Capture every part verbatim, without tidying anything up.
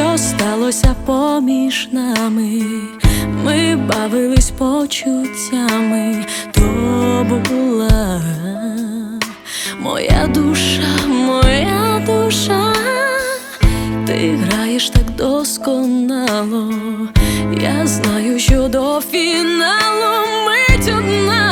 що сталося поміж нами. Ми бавились почуттями, то була моя душа, моя душа. Ти граєш так досконало, я знаю, що до фіналу мить одна,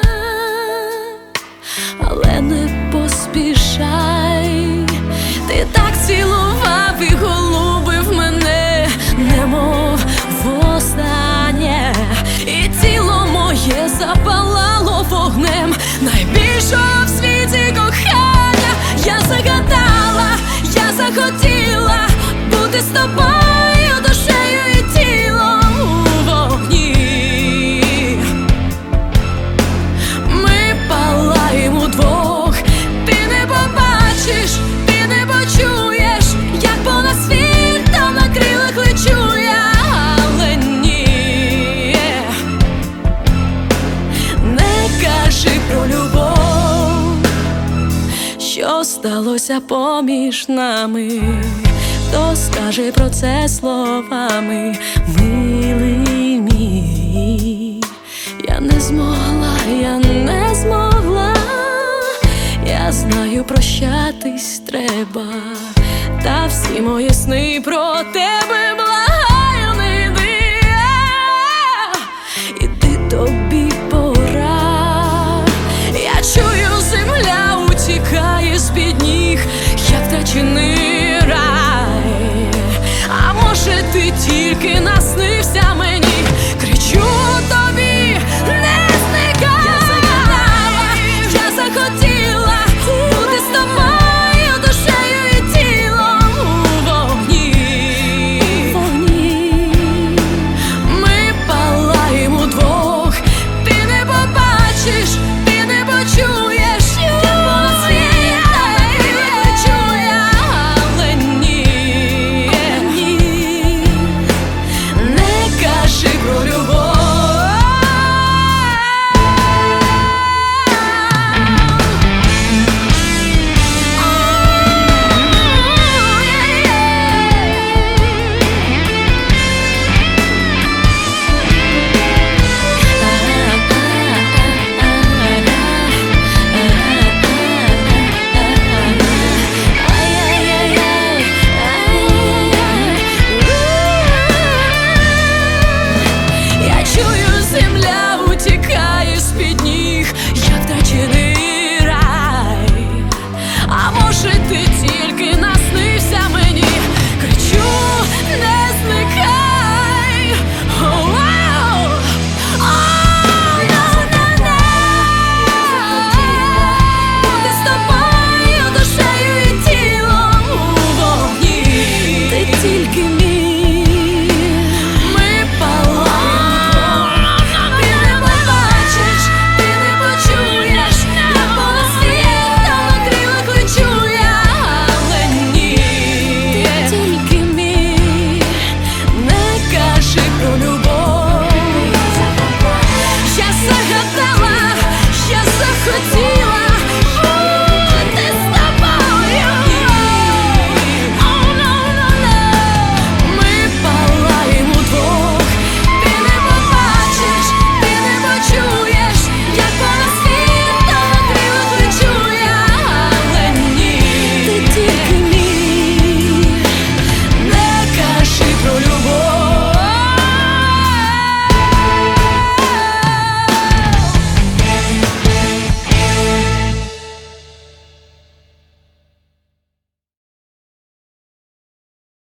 але не поспішай. Ти так цілував і голубив мене, немов востаннє, і тіло моє запалало вогнем найбільшого в світі кохання. Я загадала, я захотіла бути з тобою душею і тілом у вогні. Ми палаємо двох, ти не побачиш, ти не почуєш, як понад світом на крилах лечу я, але ні. Не кажи про любов, що сталося поміж нами. Хто скаже про це словами, милий мій? Я не змогла, я не змогла. Я знаю, прощатись треба, та всі мої сни про тебе, благаю, не йди. Іди, тобі пора. Я чую, земля утікає з-під ніг, як втрачений рай. А може, ти тільки на